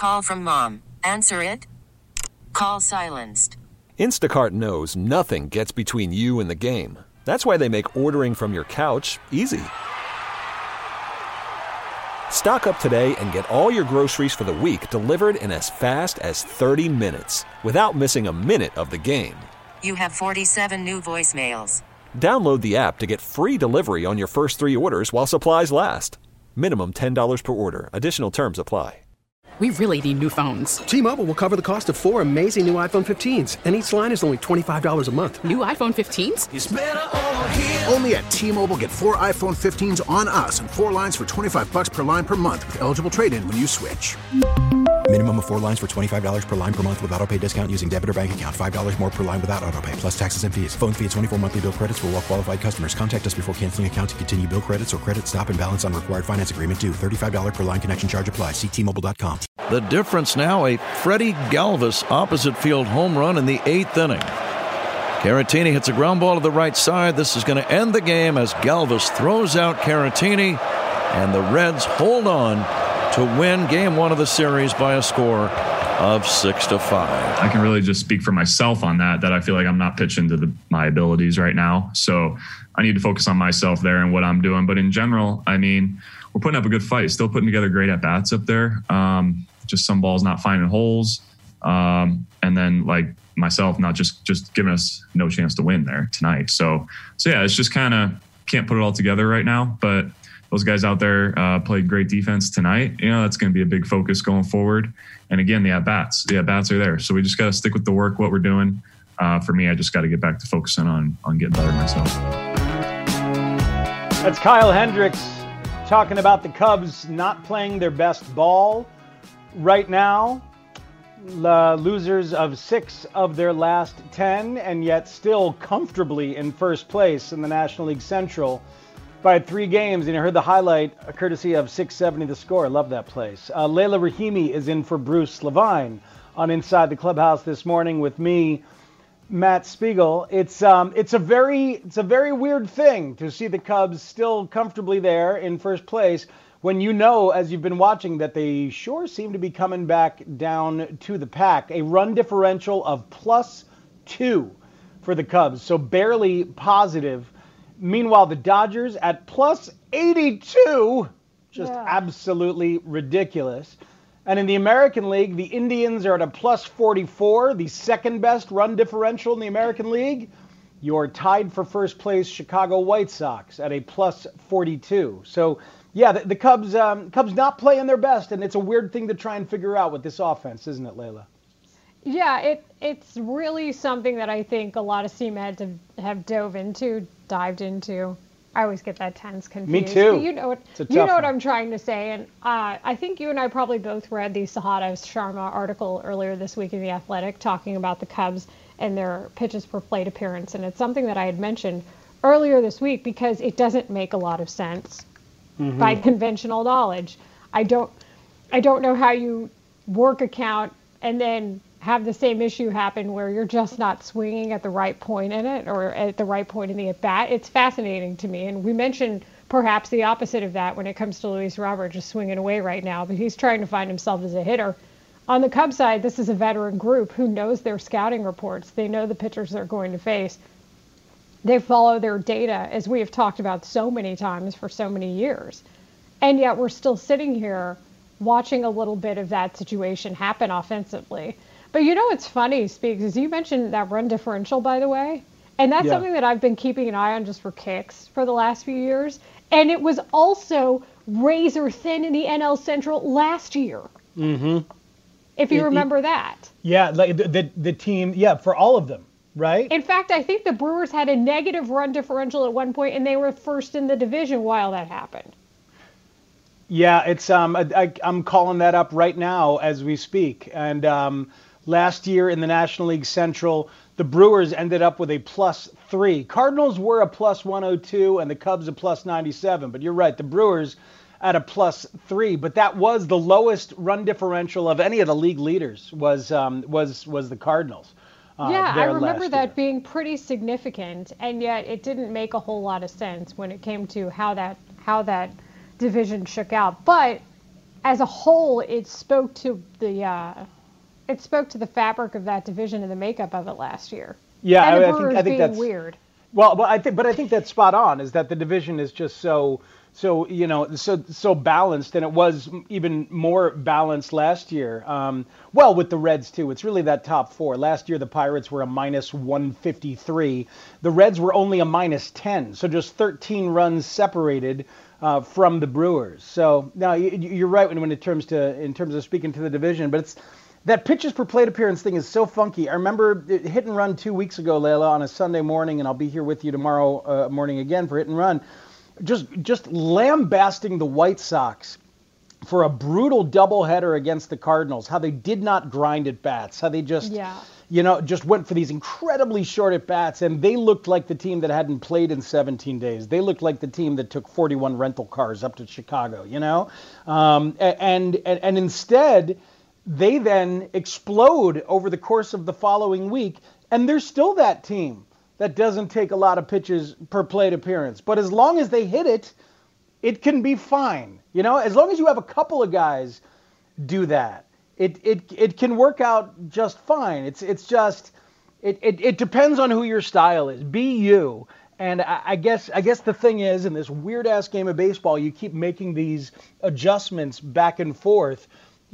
Call from mom. Answer it. Call silenced. Instacart knows nothing gets between you and the game. That's why they make ordering from your couch easy. Stock up today and get all your groceries for the week delivered in as fast as 30 minutes without missing a minute of the game. You have 47 new voicemails. Download the app to get free delivery on your first 3 orders while supplies last. Minimum $10 per order. Additional terms apply. We really need new phones. T-Mobile will cover the cost of 4 amazing new iPhone 15s, and each line is only $25 a month. New iPhone 15s? It's better over here. Only at T-Mobile, get 4 iPhone 15s on us and 4 lines for $25 per line per month with eligible trade-in when you switch. Minimum of 4 lines for $25 per line per month with autopay discount using debit or bank account. $5 more per line without autopay, plus taxes and fees. Phone fee at 24 monthly bill credits for well-qualified customers. Contact us before canceling account to continue bill credits or credit stop and balance on required finance agreement due. $35 per line connection charge applies. See T-Mobile.com. The difference now, a Freddie Galvis opposite field home run in the 8th inning. Caratini hits a ground ball to the right side. This is going to end the game as Galvis throws out Caratini, and the Reds hold on to win Game 1 of the series by a score of 6-5. I can really just speak for myself on that I feel like I'm not pitching to my abilities right now. So I need to focus on myself there and what I'm doing. But in general, I mean, we're putting up a good fight, still putting together great at-bats up there. Just some balls not finding holes. And then like myself, not just giving us no chance to win there tonight. So yeah, it's just kind of can't put it all together right now, but those guys out there played great defense tonight. You know, that's going to be a big focus going forward. And again, the at-bats are there. So we just got to stick with the work, what we're doing. For me, I just got to get back to focusing on getting better myself. That's Kyle Hendricks talking about the Cubs not playing their best ball right now. Losers of 6 of their last 10, and yet still comfortably in first place in the National League Central by 3 games. And you heard the highlight courtesy of 670 The Score. I love that place. Leila Rahimi is in for Bruce Levine on Inside the Clubhouse this morning with me, Matt Spiegel. It's a very weird thing to see the Cubs still comfortably there in first place when you know, as you've been watching, that they sure seem to be coming back down to the pack. A run differential of +2 for the Cubs, so barely positive. Meanwhile, the Dodgers at +82, just absolutely ridiculous. And in the American League, the Indians are at a +44, the second best run differential in the American League. You're tied for first place Chicago White Sox at a +42. So, yeah, the Cubs not playing their best, and it's a weird thing to try and figure out with this offense, isn't it, Layla? Yeah, it's really something that I think a lot of CMEDs have dived into. I always get that tense confused. Me too. But you know what I'm trying to say. And I think you and I probably both read the Sahada Sharma article earlier this week in The Athletic talking about the Cubs and their pitches per plate appearance. And it's something that I had mentioned earlier this week because it doesn't make a lot of sense by conventional knowledge. I don't know how you work a count and then have the same issue happen where you're just not swinging at the right point in it or at the right point in the at-bat. It's fascinating to me. And we mentioned perhaps the opposite of that when it comes to Luis Robert just swinging away right now, but he's trying to find himself as a hitter. On the Cubs side, this is a veteran group who knows their scouting reports. They know the pitchers they're going to face. They follow their data, as we have talked about so many times for so many years. And yet we're still sitting here watching a little bit of that situation happen offensively. But you know what's funny, Speaks, is you mentioned that run differential, by the way. And that's something that I've been keeping an eye on just for kicks for the last few years. And it was also razor thin in the NL Central last year. Mm-hmm. If you remember that. Yeah, like the team, for all of them, right? In fact, I think the Brewers had a negative run differential at one point, and they were first in the division while that happened. Yeah, it's I'm calling that up right now as we speak. And last year in the National League Central, the Brewers ended up with a +3. Cardinals were a +102 and the Cubs a +97. But you're right, the Brewers at a +3. But that was the lowest run differential of any of the league leaders was the Cardinals. I remember that being pretty significant, and yet it didn't make a whole lot of sense when it came to how that division shook out. But as a whole, it spoke to the fabric of that division and the makeup of it last year. Yeah, and the I Brewers think being that's weird. Well, I think that's spot on. Is that the division is just so balanced, and it was even more balanced last year. Well, with the Reds too, it's really that top four. Last year, the Pirates were a -153. The Reds were only a -10, so just 13 runs separated from the Brewers. So now you're right in terms of speaking to the division, but it's. That pitches per plate appearance thing is so funky. I remember Hit and Run 2 weeks ago, Layla, on a Sunday morning, and I'll be here with you tomorrow morning again for Hit and Run, just lambasting the White Sox for a brutal doubleheader against the Cardinals, how they did not grind at bats, how they just went for these incredibly short at bats, and they looked like the team that hadn't played in 17 days. They looked like the team that took 41 rental cars up to Chicago, and instead they then explode over the course of the following week, and they're still that team that doesn't take a lot of pitches per plate appearance. But as long as they hit it, it can be fine. As long as you have a couple of guys do that, it can work out just fine. It depends on who your style is. Be you. And I guess the thing is, in this weird ass game of baseball, you keep making these adjustments back and forth.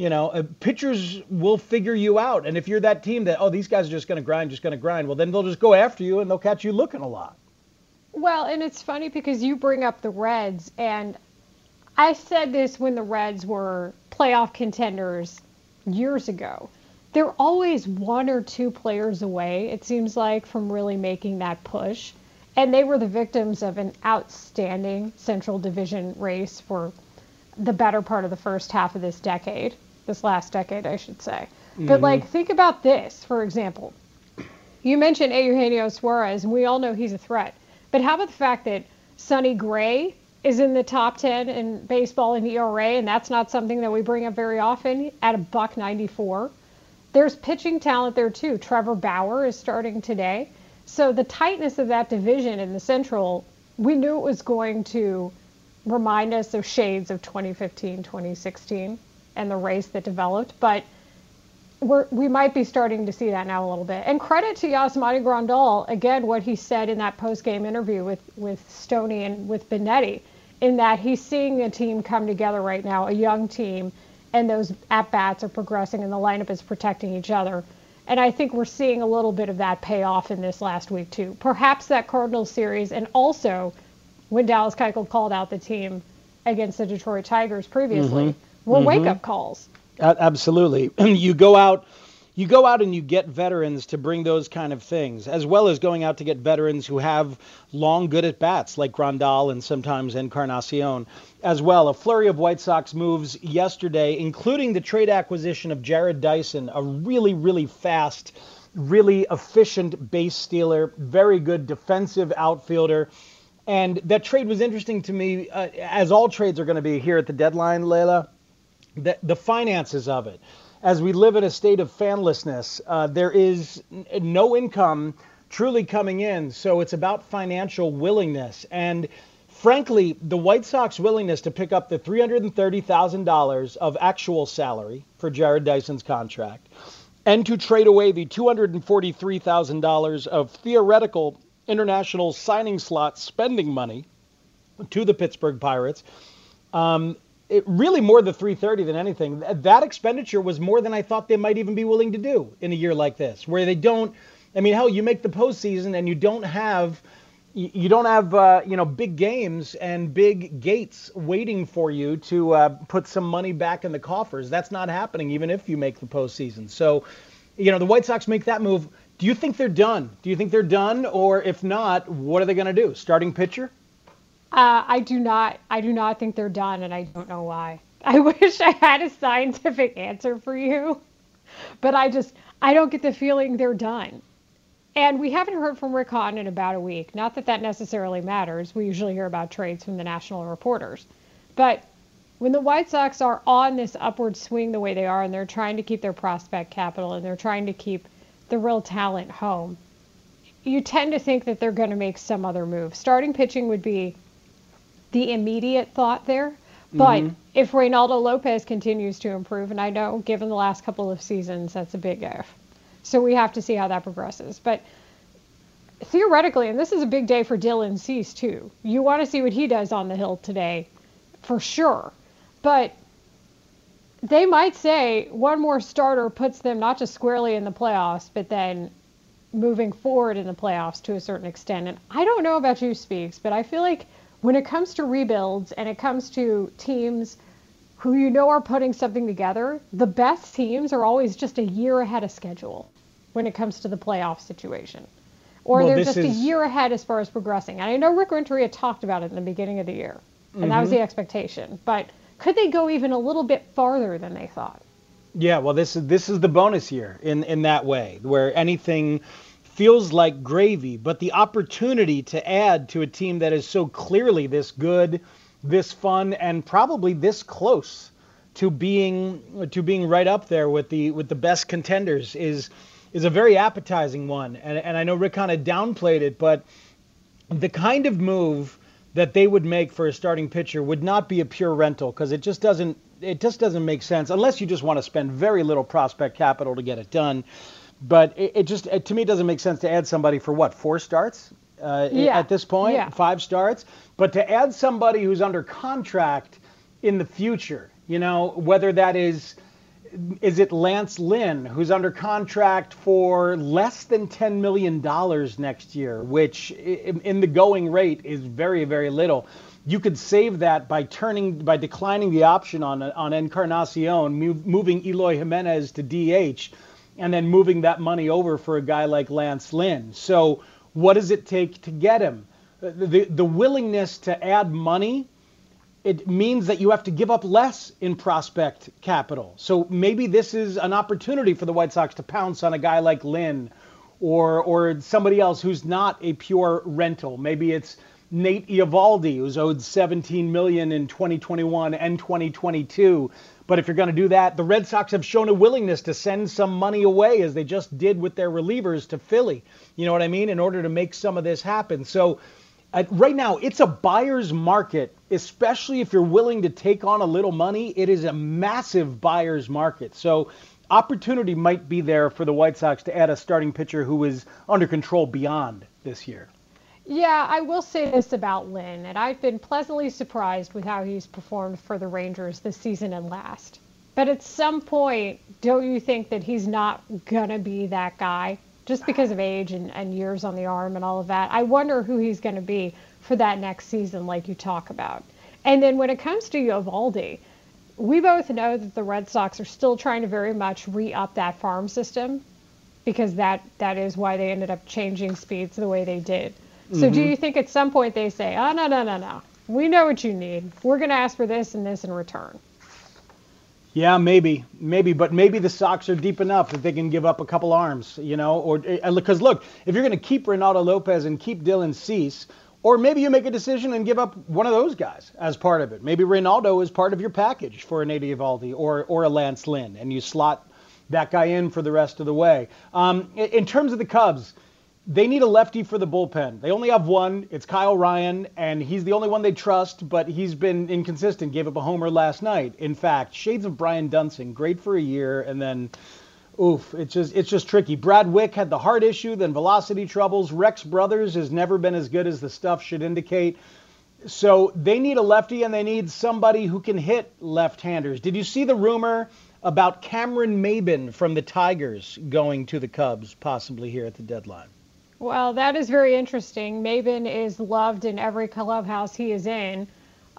Pitchers will figure you out. And if you're that team that, these guys are just going to grind, well, then they'll just go after you and they'll catch you looking a lot. Well, and it's funny because you bring up the Reds, and I said this when the Reds were playoff contenders years ago. They're always one or two players away, it seems like, from really making that push. And they were the victims of an outstanding Central Division race for the better part of the first half of this last decade, I should say. But think about this, for example. You mentioned Eugenio Suarez, and we all know he's a threat. But how about the fact that Sonny Gray is in the top 10 in baseball in ERA, and that's not something that we bring up very often, at a $1.94. There's pitching talent there too. Trevor Bauer is starting today. So the tightness of that division in the Central, we knew it was going to remind us of shades of 2015, 2016, and the race that developed. But we might be starting to see that now a little bit. And credit to Yasmani Grandal, again, what he said in that post-game interview with Stoney and with Benetti, in that he's seeing a team come together right now, a young team, and those at-bats are progressing and the lineup is protecting each other. And I think we're seeing a little bit of that pay off in this last week, too. Perhaps that Cardinals series, and also when Dallas Keuchel called out the team against the Detroit Tigers previously, were wake-up calls. Absolutely. You go out and you get veterans to bring those kind of things, as well as going out to get veterans who have long good at bats like Grandal and sometimes Encarnacion as well. A flurry of White Sox moves yesterday, including the trade acquisition of Jared Dyson, a really, really fast, really efficient base stealer, very good defensive outfielder. And that trade was interesting to me, as all trades are going to be here at the deadline, Layla, the finances of it. As we live in a state of fanlessness, there is no income truly coming in, so it's about financial willingness. And frankly, the White Sox willingness to pick up the $330,000 of actual salary for Jared Dyson's contract and to trade away the $243,000 of theoretical international signing slot spending money to the Pittsburgh Pirates, it really more the $330 than anything. That expenditure was more than I thought they might even be willing to do in a year like this, where they don't. I mean, hell, you make the postseason and you don't have big games and big gates waiting for you to put some money back in the coffers. That's not happening, even if you make the postseason. So, the White Sox make that move. Do you think they're done? Or if not, what are they going to do? Starting pitcher? I do not think they're done, and I don't know why. I wish I had a scientific answer for you, but I don't get the feeling they're done. And we haven't heard from Rick Hahn in about a week. Not that that necessarily matters. We usually hear about trades from the national reporters. But when the White Sox are on this upward swing the way they are, and they're trying to keep their prospect capital, and they're trying to keep the real talent home, you tend to think that they're going to make some other move. Starting pitching would be the immediate thought there, But if Reynaldo Lopez continues to improve, and I know given the last couple of seasons, that's a big if. So we have to see how that progresses. But theoretically, and this is a big day for Dylan Cease too, you want to see what he does on the hill today, for sure. But they might say one more starter puts them not just squarely in the playoffs, but then moving forward in the playoffs to a certain extent. And I don't know about you, Speaks, but I feel like when it comes to rebuilds and it comes to teams who you know are putting something together, the best teams are always just a year ahead of schedule when it comes to the playoff situation. Or they're just a year ahead as far as progressing. And I know Rick Renteria talked about it in the beginning of the year, and that was the expectation. But could they go even a little bit farther than they thought? Yeah, well, this is the bonus year in that way, where anything feels like gravy, but the opportunity to add to a team that is so clearly this good, this fun, and probably this close to being right up there with the best contenders is a very appetizing one. And I know Rick kind of downplayed it, but the kind of move that they would make for a starting pitcher would not be a pure rental, because it just doesn't make sense unless you just want to spend very little prospect capital to get it done. But to me, it doesn't make sense to add somebody for what, 4 starts at this point, 5 starts. But to add somebody who's under contract in the future, whether that is it Lance Lynn, who's under contract for less than $10 million next year, which in the going rate is very, very little. You could save that by declining the option on Encarnacion, moving Eloy Jimenez to DH, and then moving that money over for a guy like Lance Lynn. So what does it take to get him? The willingness to add money, it means that you have to give up less in prospect capital. So maybe this is an opportunity for the White Sox to pounce on a guy like Lynn or somebody else who's not a pure rental. Maybe it's Nate Eovaldi, who's owed $17 million in 2021 and 2022. But if you're going to do that, the Red Sox have shown a willingness to send some money away, as they just did with their relievers to Philly. You know what I mean? In order to make some of this happen. So right now, it's a buyer's market, especially if you're willing to take on a little money. It is a massive buyer's market. So opportunity might be there for the White Sox to add a starting pitcher who is under control beyond this year. Yeah, I will say this about Lynn, and I've been pleasantly surprised with how he's performed for the Rangers this season and last. But at some point, don't you think that he's not going to be that guy? Just because of age and years on the arm and all of that. I wonder who he's going to be for that next season, like you talk about. And then when it comes to Eovaldi, we both know that the Red Sox are still trying to very much re-up that farm system, because that is why they ended up changing speeds the way they did. So do you think at some point they say, oh, no, we know what you need. We're going to ask for this and this in return? Yeah, maybe, but maybe the Sox are deep enough that they can give up a couple arms, or because look, if you're going to keep Reynaldo Lopez and keep Dylan Cease, or maybe you make a decision and give up one of those guys as part of it. Maybe Reynaldo is part of your package for a Nate Eovaldi or a Lance Lynn, and you slot that guy in for the rest of the way. In terms of the Cubs, they need a lefty for the bullpen. They only have one. It's Kyle Ryan, and he's the only one they trust, but he's been inconsistent. Gave up a homer last night. In fact, shades of Brian Dunsing. Great for a year, and then, it's just tricky. Brad Wick had the heart issue, then velocity troubles. Rex Brothers has never been as good as the stuff should indicate. So they need a lefty, and they need somebody who can hit left-handers. Did you see the rumor about Cameron Maybin from the Tigers going to the Cubs, possibly here at the deadline? Well, that is very interesting. Maybin is loved in every clubhouse he is in.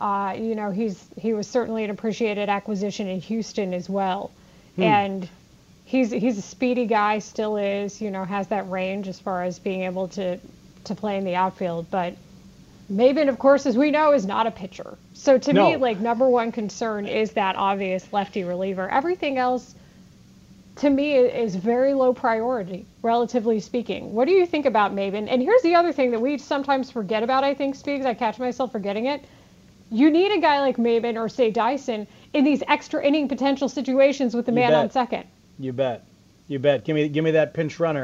He was certainly an appreciated acquisition in Houston as well. And he's a speedy guy, still is, has that range as far as being able to play in the outfield. But Maybin, of course, as we know, is not a pitcher. So to me, number one concern is that obvious lefty reliever. Everything else, to me, is very low priority, relatively speaking. What do you think about Maybin? And here's the other thing that we sometimes forget about, I think, Speaks. I catch myself forgetting it. You need a guy like Maybin or, say, Dyson in these extra inning potential situations with the man on second. You bet. Give me that pinch runner.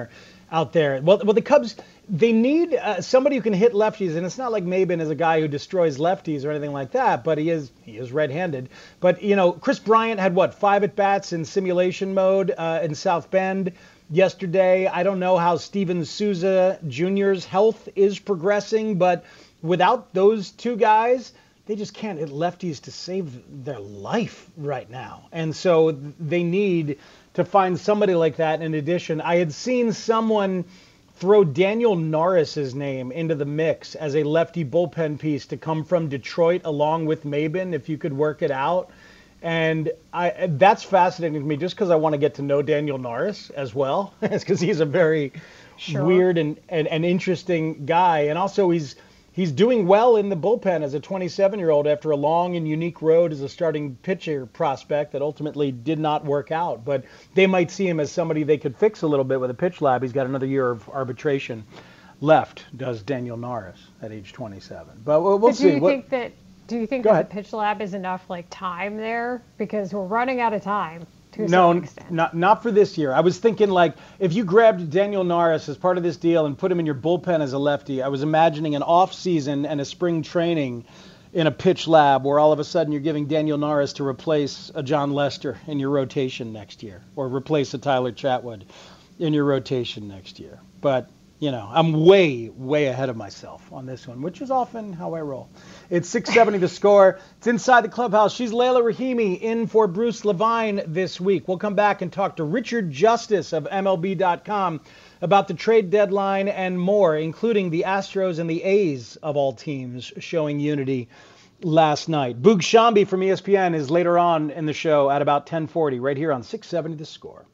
out there. Well, the Cubs, they need somebody who can hit lefties, and it's not like Maben is a guy who destroys lefties or anything like that, but he is right-handed. But, Chris Bryant had, 5 at-bats in simulation mode in South Bend yesterday. I don't know how Steven Souza Jr.'s health is progressing, but without those two guys, they just can't hit lefties to save their life right now. And so they need to find somebody like that. In addition, I had seen someone throw Daniel Norris's name into the mix as a lefty bullpen piece to come from Detroit along with Maben, if you could work it out. And that's fascinating to me just because I want to get to know Daniel Norris as well. It's because he's a very weird and interesting guy. And also he's doing well in the bullpen as a 27-year-old after a long and unique road as a starting pitcher prospect that ultimately did not work out. But they might see him as somebody they could fix a little bit with a pitch lab. He's got another year of arbitration left, does Daniel Norris at age 27. But we'll see. Do you think that the pitch lab is enough time there? Because we're running out of time. No, not for this year. I was thinking if you grabbed Daniel Norris as part of this deal and put him in your bullpen as a lefty, I was imagining an off season and a spring training in a pitch lab where all of a sudden you're giving Daniel Norris to replace a John Lester in your rotation next year, or replace a Tyler Chatwood in your rotation next year. But I'm way, way ahead of myself on this one, which is often how I roll. It's 670 The Score. It's Inside the Clubhouse. She's Layla Rahimi in for Bruce Levine this week. We'll come back and talk to Richard Justice of MLB.com about the trade deadline and more, including the Astros and the A's of all teams showing unity last night. Boog Shambi from ESPN is later on in the show at about 10:40 right here on 670 The Score.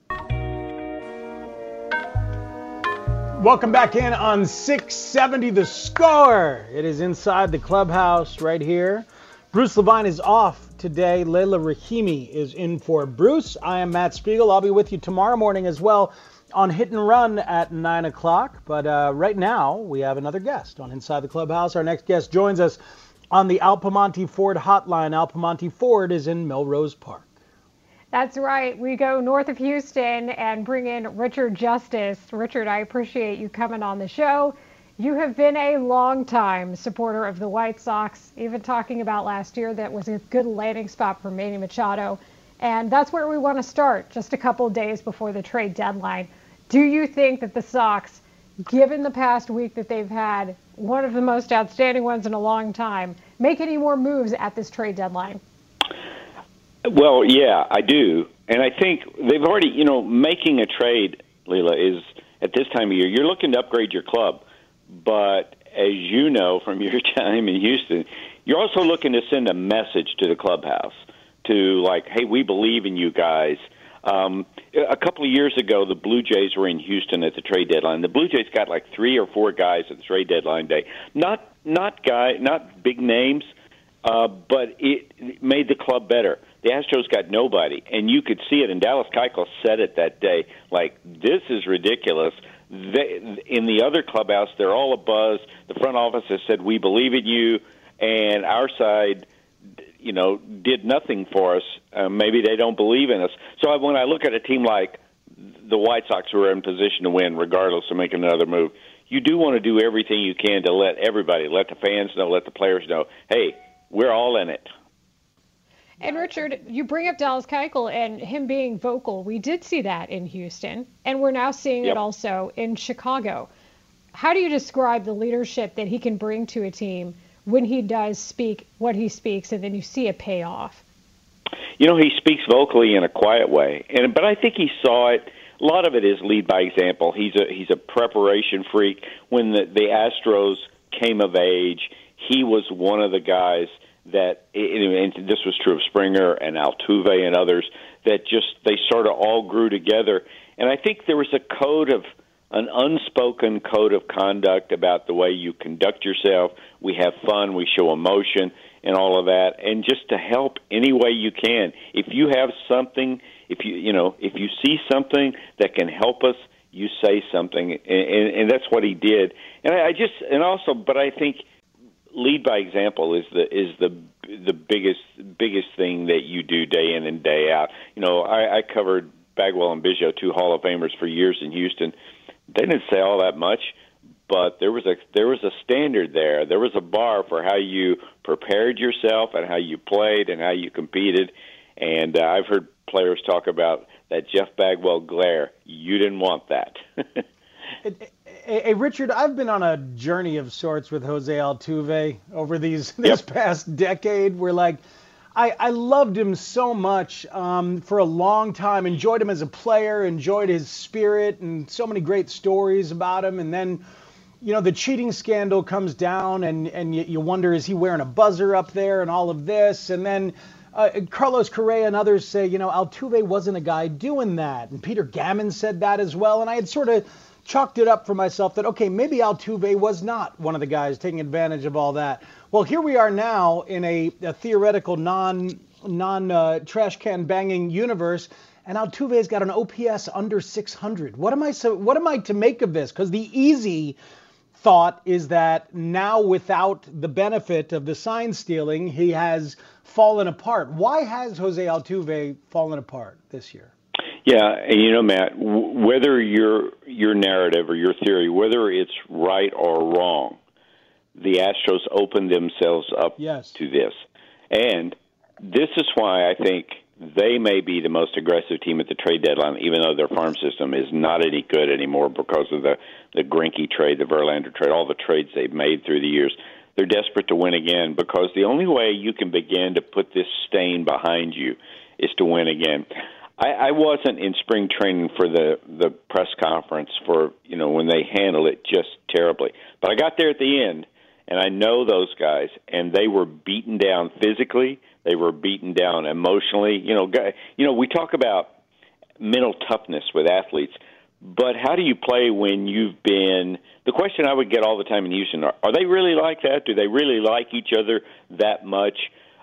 Welcome back in on 670 The Score. It is Inside the Clubhouse right here. Bruce Levine is off today. Layla Rahimi is in for Bruce. I am Matt Spiegel. I'll be with you tomorrow morning as well on Hit and Run at 9 o'clock. But right now, we have another guest on Inside the Clubhouse. Our next guest joins us on the Al Piemonte Ford hotline. Al Piemonte Ford is in Melrose Park. That's right. We go north of Houston and bring in Richard Justice. Richard, I appreciate you coming on the show. You have been a long-time supporter of the White Sox, even talking about last year that was a good landing spot for Manny Machado. And that's where we want to start, just a couple of days before the trade deadline. Do you think that the Sox, given the past week that they've had, one of the most outstanding ones in a long time, make any more moves at this trade deadline? Well, yeah, I do. And I think they've already, making a trade, Leila, is at this time of year, you're looking to upgrade your club. But as you know from your time in Houston, you're also looking to send a message to the clubhouse to hey, we believe in you guys. A couple of years ago, the Blue Jays were in Houston at the trade deadline. The Blue Jays got 3 or 4 guys at the trade deadline day. Not big names, but it made the club better. The Astros got nobody, and you could see it, and Dallas Keuchel said it that day, this is ridiculous. In the other clubhouse, they're all abuzz. The front office has said, we believe in you, and our side, did nothing for us. Maybe they don't believe in us. So when I look at a team like the White Sox, who are in position to win, regardless of making another move, you do want to do everything you can to let everybody, let the fans know, let the players know, hey, we're all in it. And Richard, you bring up Dallas Keuchel and him being vocal. We did see that in Houston, and we're now seeing it also in Chicago. How do you describe the leadership that he can bring to a team when he does speak what he speaks, and then you see a payoff? He speaks vocally in a quiet way, but I think he saw it. A lot of it is lead by example. He's a preparation freak. When the Astros came of age, he was one of the guys that, and this was true of Springer and Altuve and others, that they sort of all grew together. And I think there was an unspoken code of conduct about the way you conduct yourself. We have fun, we show emotion, and all of that, and just to help any way you can. If you have something, if you see something that can help us, you say something, and that's what he did. And but I think lead by example is the biggest thing that you do day in and day out. I covered Bagwell and Biggio, 2 Hall of Famers, for years in Houston. they didn't say all that much, but there was a standard there. There was a bar for how you prepared yourself and how you played and how you competed. And I've heard players talk about that Jeff Bagwell glare. You didn't want that. Hey, Richard, I've been on a journey of sorts with Jose Altuve over this past decade. Where I loved him so much for a long time, enjoyed him as a player, enjoyed his spirit, and so many great stories about him. And then, the cheating scandal comes down, and you wonder, is he wearing a buzzer up there and all of this? And then Carlos Correa and others say, Altuve wasn't a guy doing that. And Peter Gammon said that as well. And I had sort of chalked it up for myself that, okay, maybe Altuve was not one of the guys taking advantage of all that. Well, here we are now in a theoretical non-trash can banging universe, and Altuve's got an OPS under 600. What am I to make of this? Because the easy thought is that now, without the benefit of the sign stealing, he has fallen apart. Why has Jose Altuve fallen apart this year? Yeah, and Matt, whether your narrative or your theory, whether it's right or wrong, the Astros opened themselves up to this. And this is why I think they may be the most aggressive team at the trade deadline, even though their farm system is not any good anymore because of the Greinke trade, the Verlander trade, all the trades they've made through the years. They're desperate to win again because the only way you can begin to put this stain behind you is to win again. I wasn't in spring training for the press conference for, when they handled it just terribly. But I got there at the end, and I know those guys, and they were beaten down physically. They were beaten down emotionally. We talk about mental toughness with athletes, but how do you play when you've been – the question I would get all the time in Houston, are they really like that? Do they really like each other that much?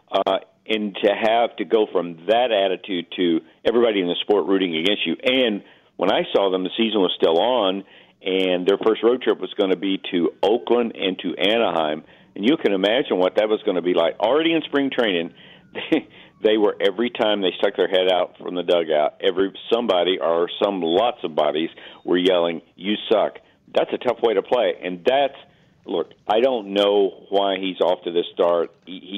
And to have to go from that attitude to everybody in the sport rooting against you. And when I saw them, the season was still on, and their first road trip was going to be to Oakland and to Anaheim. And you can imagine what that was going to be like. Already in spring training, they were, every time they stuck their head out from the dugout, somebody or lots of bodies were yelling, "You suck." That's a tough way to play. And look, I don't know why he's off to this start.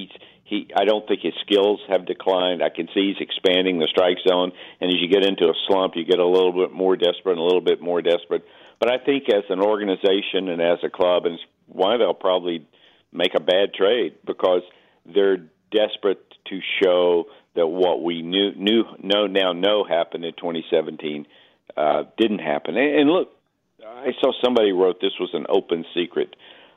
I don't think his skills have declined. I can see he's expanding the strike zone, and as you get into a slump, you get a little bit more desperate and a little bit more desperate. But I think as an organization and as a club, and why they'll probably make a bad trade because they're desperate to show that what we know happened in 2017 didn't happen. And look, I saw somebody wrote this was an open secret.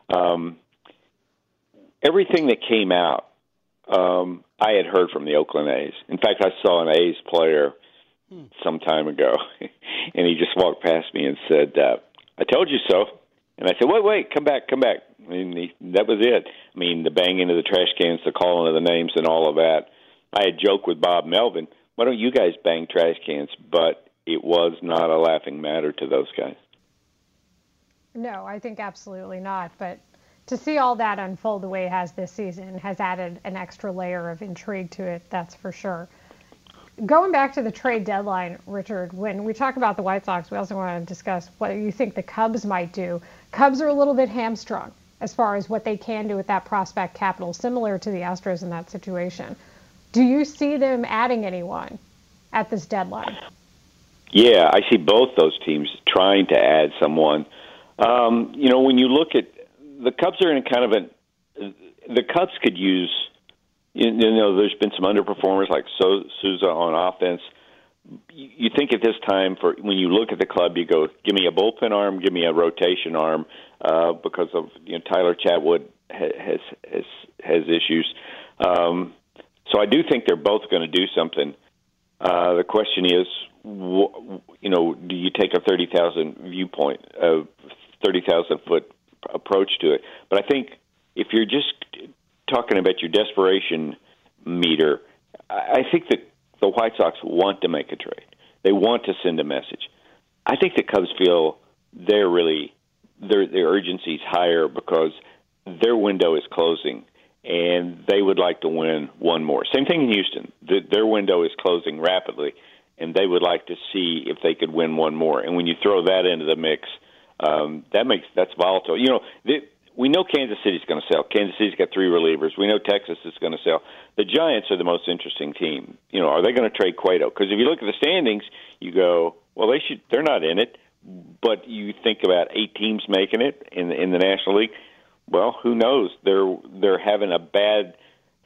Everything that came out, I had heard from the Oakland A's. In fact, I saw an A's player some time ago, and he just walked past me and said, "I told you so." And I said, wait, come back. I mean, that was it. I mean, the banging of the trash cans, the calling of the names, and all of that. I had joked with Bob Melvin, why don't you guys bang trash cans? But it was not a laughing matter to those guys. No, I think absolutely not. But to see all that unfold the way it has this season has added an extra layer of intrigue to it, that's for sure. Going back to the trade deadline, Richard, when we talk about the White Sox, we also want to discuss what you think the Cubs might do. Cubs are a little bit hamstrung as far as what they can do with that prospect capital, similar to the Astros in that situation. Do you see them adding anyone at this deadline? Yeah, I see both those teams trying to add someone. When you look at the Cubs are in kind of the Cubs could use, there's been some underperformers like Souza on offense. You think at this time, when you look at the club, you go, give me a bullpen arm, give me a rotation arm, because of Tyler Chatwood has issues. So I do think they're both going to do something. The question is, do you take a 30,000-foot approach to it? But I think if you're just talking about your desperation meter, I think that the White Sox want to make a trade. They want to send a message. I think the Cubs feel their urgency is higher because their window is closing, and they would like to win one more. Same thing in Houston. Their window is closing rapidly, and they would like to see if they could win one more. And when you throw that into the mix, That's volatile. We know Kansas City's going to sell. Kansas City's got 3 relievers. We know Texas is going to sell. The Giants are the most interesting team. Are they going to trade Cueto? Because if you look at the standings, you go, well, they're not in it. But you think about 8 teams making it in the National League. Well, who knows? They're having a bad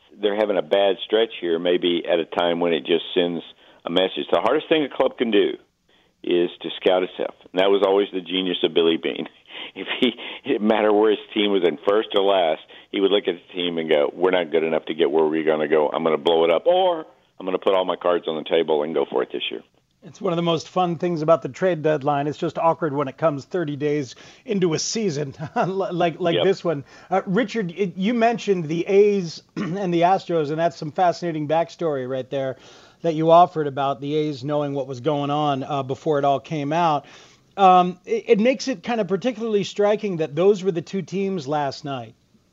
stretch here. Maybe at a time when it just sends a message. The hardest thing a club can do is to scout itself. And that was always the genius of Billy Beane. If it didn't matter where his team was in first or last, he would look at the team and go, we're not good enough to get where we're going to go. I'm going to blow it up, or I'm going to put all my cards on the table and go for it this year. It's one of the most fun things about the trade deadline. It's just awkward when it comes 30 days into a season like yep. This one. Richard, you mentioned the A's and the Astros, and that's some fascinating backstory right there that you offered about the A's knowing what was going on before it all came out. It makes it kind of particularly striking that those were the 2 teams last night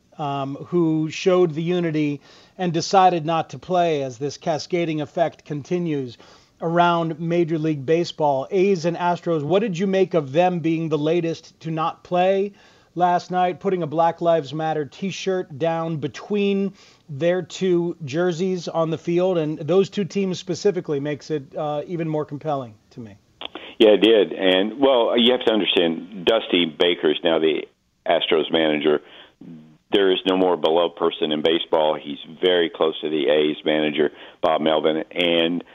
who showed the unity and decided not to play as this cascading effect continues around Major League Baseball. A's and Astros, what did you make of them being the latest to not play last night, putting a Black Lives Matter T-shirt down between their 2 jerseys on the field? And those 2 teams specifically makes it even more compelling to me. Yeah, it did. And, well, you have to understand, Dusty Baker is now the Astros manager. There is no more beloved person in baseball. He's very close to the A's manager, Bob Melvin. And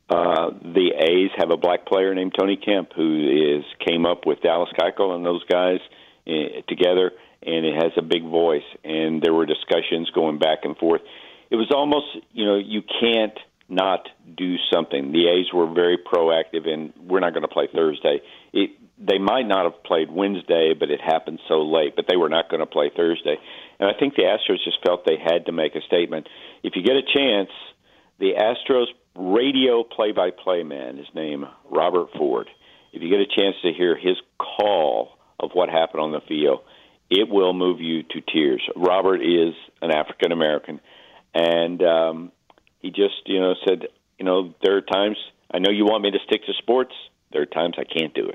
the A's have a black player named Tony Kemp who came up with Dallas Keuchel and those guys together, and it has a big voice. And there were discussions going back and forth. It was almost, you can't not do something. The A's were very proactive, and we're not going to play Thursday. They might not have played Wednesday, but it happened so late. But they were not going to play Thursday. And I think the Astros just felt they had to make a statement. If you get a chance, the Astros radio play-by-play man, his name, Robert Ford, if you get a chance to hear his call of what happened on the field, it will move you to tears. Robert is an African-American, and he just, said, there are times, I know you want me to stick to sports, there are times I can't do it.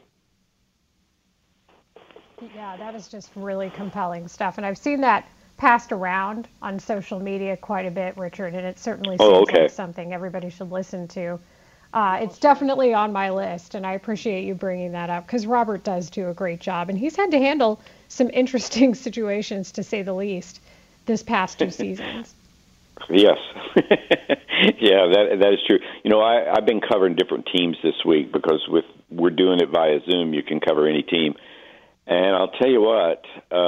Yeah, that is just really compelling stuff. And I've seen that passed around on social media quite a bit, Richard, and it certainly seems like something everybody should listen to. It's definitely on my list, and I appreciate you bringing that up because Robert does do a great job, and he's had to handle some interesting situations, to say the least, this past 2 seasons. Yes. Yeah, that is true. I've been covering different teams this week because we're doing it via Zoom. You can cover any team. And I'll tell you what,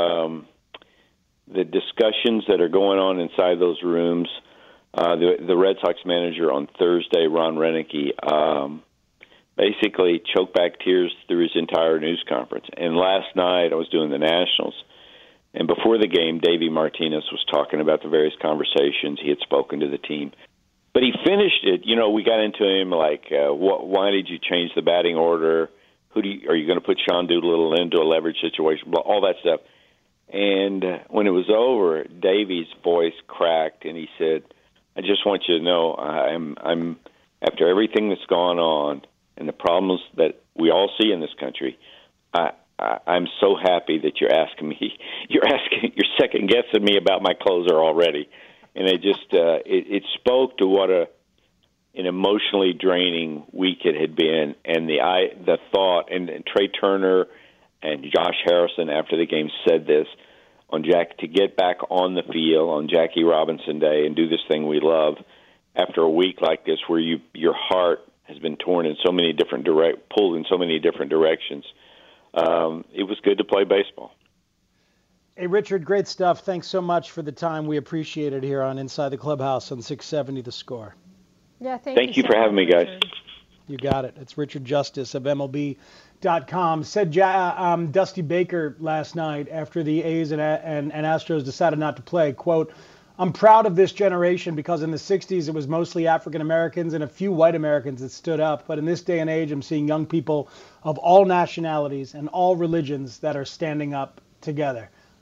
the discussions that are going on inside those rooms, the Red Sox manager on Thursday, Ron Renneke, basically choked back tears through his entire news conference. And last night I was doing the Nationals, and before the game, Davey Martinez was talking about the various conversations he had spoken to the team. But he finished it, we got into him like, why did you change the batting order? Are you going to put Sean Doolittle into a leverage situation? All that stuff. And when it was over, Davey's voice cracked, and he said, I just want you to know, I'm after everything that's gone on and the problems that we all see in this country, I'm so happy that you're you're second guessing me about my closer already. And it just, it spoke to what an emotionally draining week it had been. And the thought, and Trey Turner and Josh Harrison after the game said this, to get back on the field on Jackie Robinson Day and do this thing we love after a week like this where your heart has been torn in so many different pulled in so many different directions. It was good to play baseball. Hey, Richard, great stuff. Thanks so much for the time. We appreciate it here on Inside the Clubhouse on 670 The Score. Yeah, thank you for having me, guys. Richard. You got it. It's Richard Justice of MLB.com. Said Dusty Baker last night after the A's and Astros decided not to play, quote, I'm proud of this generation because in the 60s it was mostly African Americans and a few white Americans that stood up. But in this day and age, I'm seeing young people of all nationalities and all religions that are standing up together.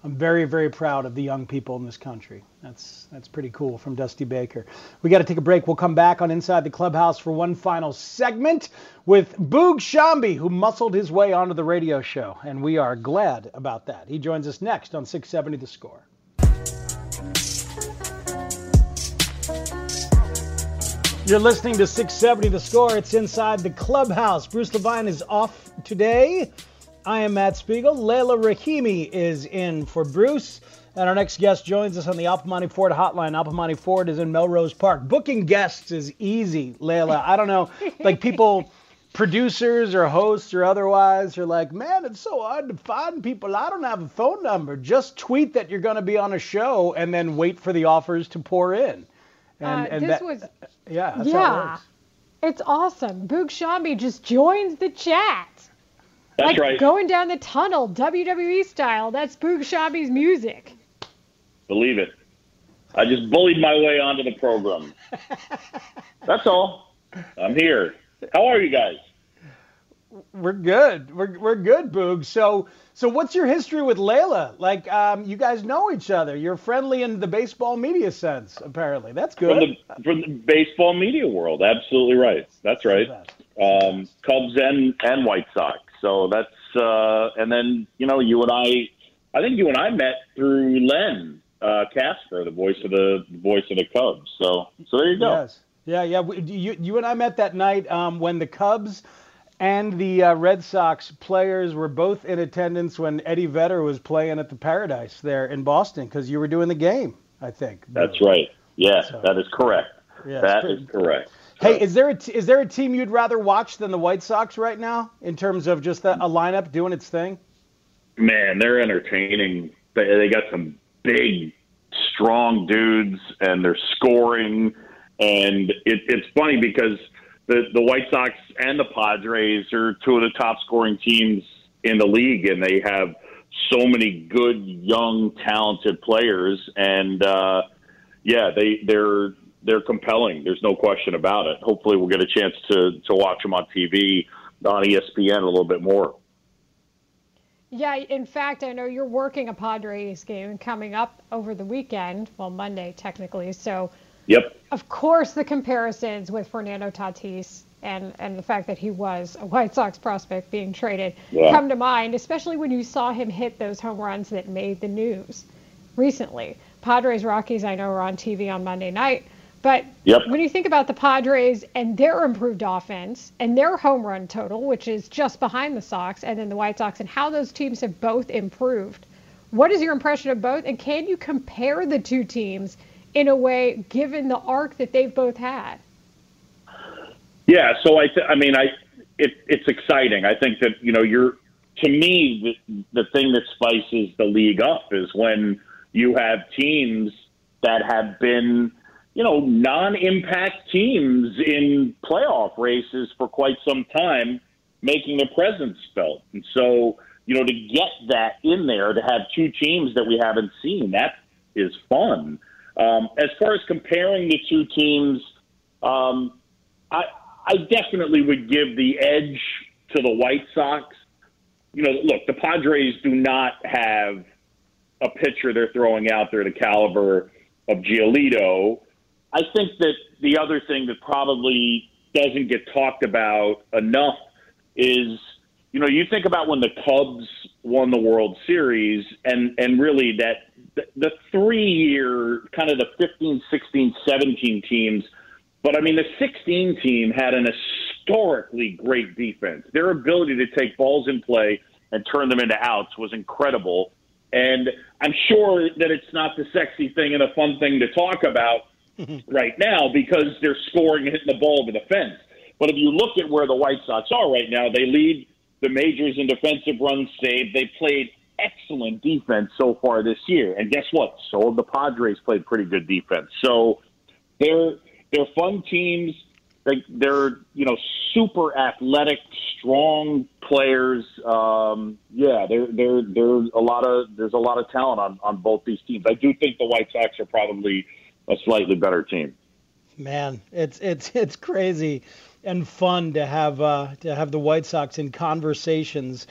I'm very, very proud of the young people in this country. That's pretty cool from Dusty Baker. We got to take a break. We'll come back on Inside the Clubhouse for one final segment with Boog Sciambi, who muscled his way onto the radio show, and we are glad about that. He joins us next on 670 The Score. You're listening to 670 The Score. It's Inside the Clubhouse. Bruce Levine is off today. I am Matt Spiegel. Leila Rahimi is in for Bruce. And our next guest joins us on the Al Piemonte Ford hotline. Al Piemonte Ford is in Melrose Park. Booking guests is easy, Leila. I don't know, like people, producers or hosts or otherwise, are like, man, it's so hard to find people. I don't have a phone number. Just tweet that you're going to be on a show and then wait for the offers to pour in. That's how it works. It's awesome. Boog Sciambi just joins the chat. That's like right. Going down the tunnel, WWE style. That's Boog Sciambi's music. Believe it. I just bullied my way onto the program. That's all. I'm here. How are you guys? We're good. We're good, Boog. So what's your history with Leila? Like, you guys know each other. You're friendly in the baseball media sense, apparently. That's good. From the baseball media world. Absolutely right. That's right. Cubs and White Sox. So that's, and then, you and I think you and I met through Len Casper, the voice of the Cubs. So there you go. Yes. Yeah. You and I met that night when the Cubs and the Red Sox players were both in attendance when Eddie Vedder was playing at the Paradise there in Boston, because you were doing the game, I think. That's right. Yeah, that is correct. Yeah, that is correct. Hey, is there a team you'd rather watch than the White Sox right now in terms of just a lineup doing its thing? Man, they're entertaining. They got some big, strong dudes, and they're scoring. And it's funny because the White Sox and the Padres are two of the top scoring teams in the league, and they have so many good, young, talented players. And they're compelling. There's no question about it. Hopefully we'll get a chance to watch them on TV on ESPN a little bit more. Yeah, in fact, I know you're working a Padres game coming up over the weekend, well, Monday technically. So, yep. Of course, the comparisons with Fernando Tatis and the fact that he was a White Sox prospect being traded come to mind, especially when you saw him hit those home runs that made the news recently. Padres Rockies, I know, were on TV on Monday night. But when you think about the Padres and their improved offense and their home run total, which is just behind the Sox, and then the White Sox, and how those teams have both improved, what is your impression of both? And can you compare the two teams in a way, given the arc that they've both had? Yeah, so it's exciting. I think that, to me, the thing that spices the league up is when you have teams that have been non-impact teams in playoff races for quite some time, making their presence felt. And so, to get that in there, to have two teams that we haven't seen, that is fun. As far as comparing the two teams, I definitely would give the edge to the White Sox. Look, the Padres do not have a pitcher they're throwing out there the caliber of Giolito. I think that the other thing that probably doesn't get talked about enough is, you think about when the Cubs won the World Series and really that the 3-year kind of the 15, 16, 17 teams. But the 16 team had an historically great defense. Their ability to take balls in play and turn them into outs was incredible. And I'm sure that it's not the sexy thing and a fun thing to talk about right now because they're scoring and hitting the ball over the fence. But if you look at where the White Sox are right now, they lead the majors in defensive runs saved. They played excellent defense so far this year. And guess what? So have the Padres played pretty good defense. So they're fun teams. They're super athletic, strong players. There's a lot of talent on both these teams. I do think the White Sox are probably a slightly better team. Man, it's crazy and fun to have the White Sox in conversations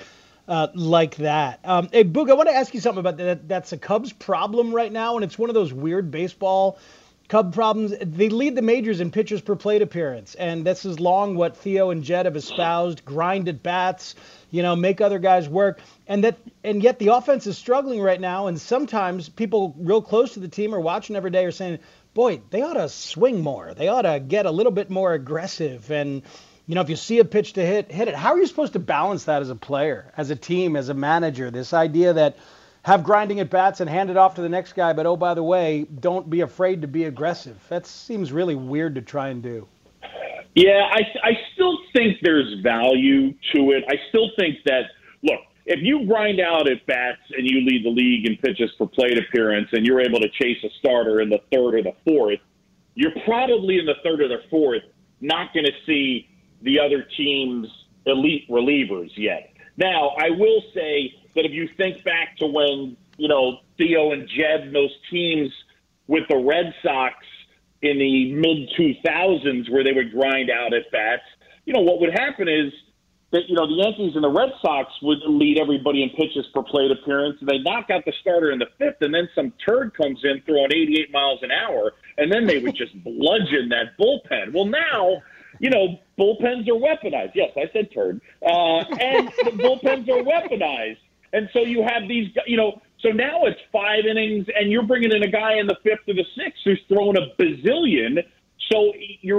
like that. Hey, Boog, I want to ask you something about that. That's a Cubs problem right now, and it's one of those weird baseball Cub problems. They lead the majors in pitchers per plate appearance, and this is long what Theo and Jed have espoused: grind at bats, make other guys work, and yet the offense is struggling right now. And sometimes people real close to the team are watching every day are saying, "Boy, they ought to swing more. They ought to get a little bit more aggressive." And if you see a pitch to hit it. How are you supposed to balance that as a player, as a team, as a manager? This idea that have grinding at bats and hand it off to the next guy, but oh, by the way, don't be afraid to be aggressive. That seems really weird to try and do. Yeah, I still think there's value to it. I still think that, look, if you grind out at bats and you lead the league in pitches per plate appearance and you're able to chase a starter in the third or the fourth, you're probably in the third or the fourth not going to see the other team's elite relievers yet. Now, I will say that if you think back to when, Theo and Jed and those teams with the Red Sox in the mid-2000s where they would grind out at bats, what would happen is that, the Yankees and the Red Sox would lead everybody in pitches per plate appearance, and they knock out the starter in the fifth, and then some turd comes in throwing 88 miles an hour, and then they would just bludgeon that bullpen. Well, now, bullpens are weaponized. Yes, I said turd. And the bullpens are weaponized. And so you have these, so now it's 5 innings, and you're bringing in a guy in the fifth or the sixth who's throwing a bazillion. So your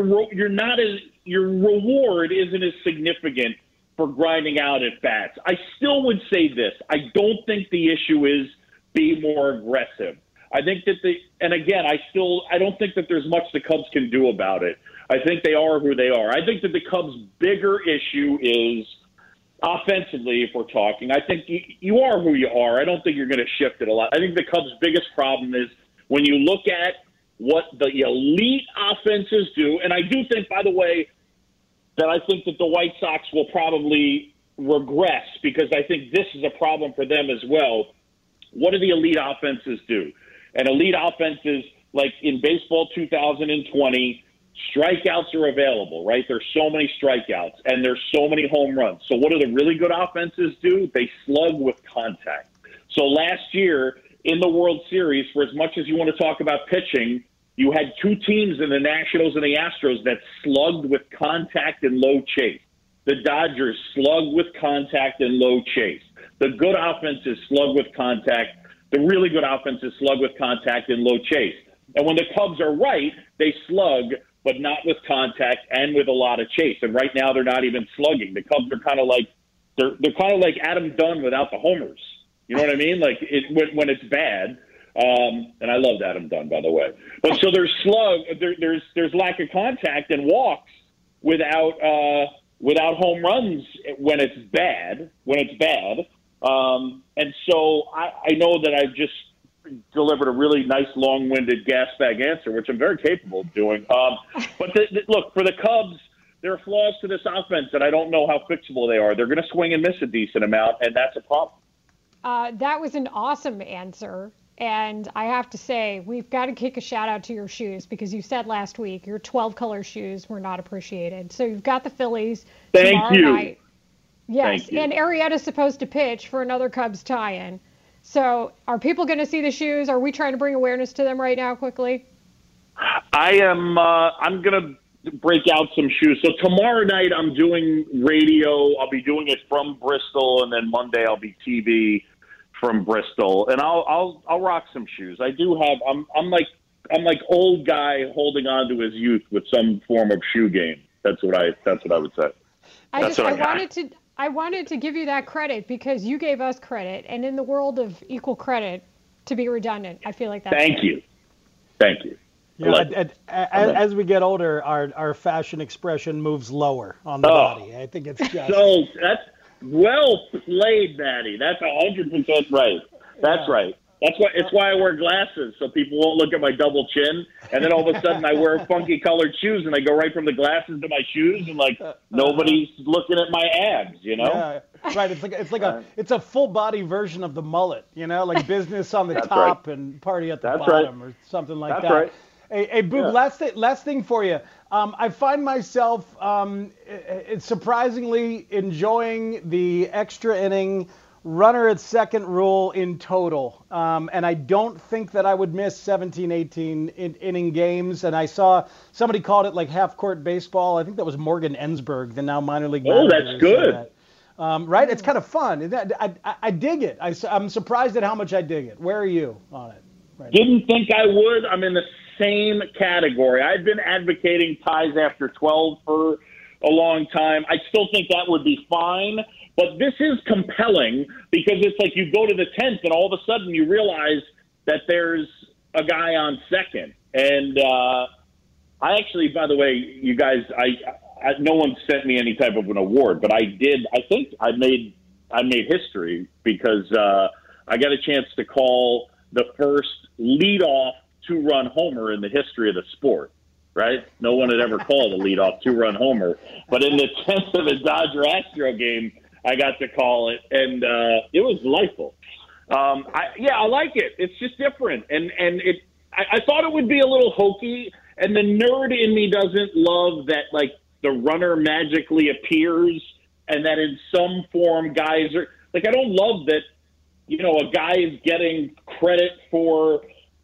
reward isn't as significant for grinding out at bats. I still would say this. I don't think the issue is be more aggressive. I think that I don't think that there's much the Cubs can do about it. I think they are who they are. I think that the Cubs' bigger issue is offensively, if we're talking. I think you are who you are. I don't think you're going to shift it a lot. I think the Cubs' biggest problem is when you look at what the elite offenses do, and I do think, by the way, that I think that the White Sox will probably regress because I think this is a problem for them as well. What do the elite offenses do? And elite offenses, like in baseball 2020, strikeouts are available, right? There's so many strikeouts and there's so many home runs. So what do the really good offenses do? They slug with contact. So last year in the World Series, for as much as you want to talk about pitching, you had 2 teams in the Nationals and the Astros that slugged with contact and low chase. The Dodgers slugged with contact and low chase. The good offenses slug with contact. The really good offenses slug with contact and low chase. And when the Cubs are right, they slug, but not with contact and with a lot of chase. And right now they're not even slugging. The Cubs are kind of like they're kind of like Adam Dunn without the homers. You know what I mean? Like when it's bad. And I loved Adam Dunn, by the way. But so there's there's lack of contact and walks without home runs when it's bad. And so I know that I've just delivered a really nice, long-winded gas bag answer, which I'm very capable of doing. But look, for the Cubs, there are flaws to this offense, and I don't know how fixable they are. They're going to swing and miss a decent amount, and that's a problem. That was an awesome answer. And I have to say, we've got to kick a shout out to your shoes because you said last week your 12-color shoes were not appreciated. So you've got the Phillies tomorrow night. Yes, Thank you. And Arrieta's supposed to pitch for another Cubs tie-in. So are people going to see the shoes? Are we trying to bring awareness to them right now quickly? I am. I'm going to break out some shoes. So tomorrow night I'm doing radio. I'll be doing it from Bristol, and then Monday I'll be TV from Bristol, and I'll rock some shoes. I do have. I'm like old guy holding on to his youth with some form of shoe game. That's what I would say. I wanted to give you that credit because you gave us credit, and in the world of equal credit, to be redundant, I feel like that's Thank you. Yeah, as we get older, our fashion expression moves lower on the body. I think it's just so that's well played, Maddie. That's 100% right. That's right. It's why I wear glasses so people won't look at my double chin. And then all of a sudden I wear funky colored shoes and I go right from the glasses to my shoes and like nobody's looking at my abs, you know? Yeah, right. It's a full body version of the mullet, like business on the top and party at the bottom or something like that. Right. Hey, Boog, last thing for you. I find myself surprisingly enjoying the extra inning runner at second rule in total. And I don't think that I would miss 17, 18 inning games. And I saw somebody called it like half-court baseball. I think that was Morgan Ensberg, the now minor league manager. Oh, that's good. Right? It's kind of fun. I dig it. I'm surprised at how much I dig it. Where are you on it? Right Didn't think I would. I'm in the same category. I've been advocating ties after 12 for a long time. I still think that would be fine. But this is compelling because it's like you go to the 10th and all of a sudden you realize that there's a guy on second. And I actually, by the way, you guys, no one sent me any type of an award, but I did. I think I made history because I got a chance to call the first leadoff two-run homer in the history of the sport. Right? No one had ever called a leadoff two-run homer, but in the 10th of the Dodger-Astro game, I got to call it, and it was delightful. I like it. It's just different, and I thought it would be a little hokey, and the nerd in me doesn't love that, like, the runner magically appears, and that in some form guys are like, I don't love that, a guy is getting credit for,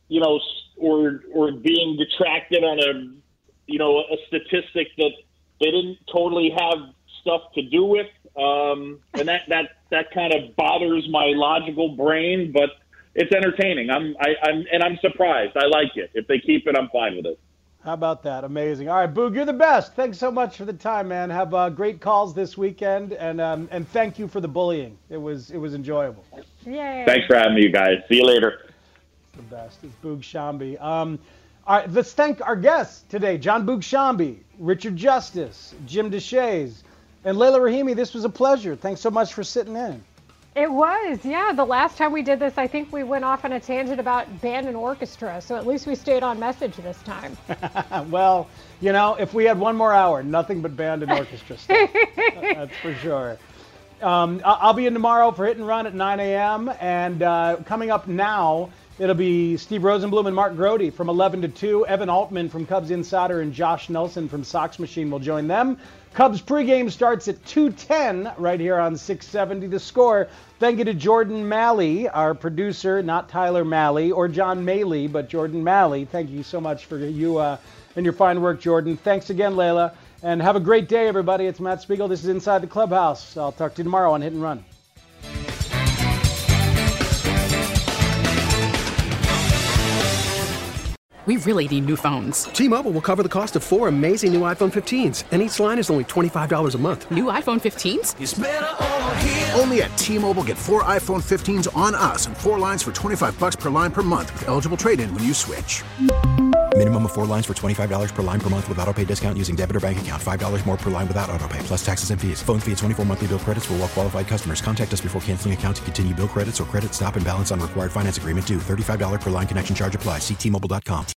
or being detracted on a statistic that they didn't totally have stuff to do with. And that kind of bothers my logical brain, but it's entertaining. I'm surprised. I like it. If they keep it, I'm fine with it. How about that? Amazing. All right, Boog, you're the best. Thanks so much for the time, man. Have great calls this weekend, and thank you for the bullying. It was enjoyable. Yay. Thanks for having me, you guys. See you later. It's the best. It's Boog Sciambi. All right, let's thank our guests today: John Boog Sciambi, Richard Justice, Jim Deshaies, and Leila Rahimi. This was a pleasure. Thanks so much for sitting in. It was, yeah. The last time we did this, I think we went off on a tangent about band and orchestra, so at least we stayed on message this time. Well, if we had one more hour, nothing but band and orchestra stuff. That's for sure. I'll be in tomorrow for Hit and Run at 9 a.m., and coming up now, it'll be Steve Rosenblum and Mark Grody from 11 to 2. Evan Altman from Cubs Insider and Josh Nelson from Sox Machine will join them. Cubs pregame starts at 2:10 right here on 670 The Score. Thank you to Jordan Malley, our producer, not Tyler Malley or John Maley, but Jordan Malley. Thank you so much for you and your fine work, Jordan. Thanks again, Leila. And have a great day, everybody. It's Matt Spiegel. This is Inside the Clubhouse. I'll talk to you tomorrow on Hit and Run. We really need new phones. T-Mobile will cover the cost of 4 amazing new iPhone 15s, and each line is only $25 a month. New iPhone 15s? It's better over here. Only at T-Mobile, get 4 iPhone 15s on us and 4 lines for $25 per line per month with eligible trade-in when you switch. Minimum of 4 lines for $25 per line per month with autopay discount using debit or bank account. $5 more per line without autopay, plus taxes and fees. Phone fee at 24 monthly bill credits for well-qualified customers. Contact us before canceling account to continue bill credits or credit stop and balance on required finance agreement due. $35 per line connection charge applies. See T-Mobile.com.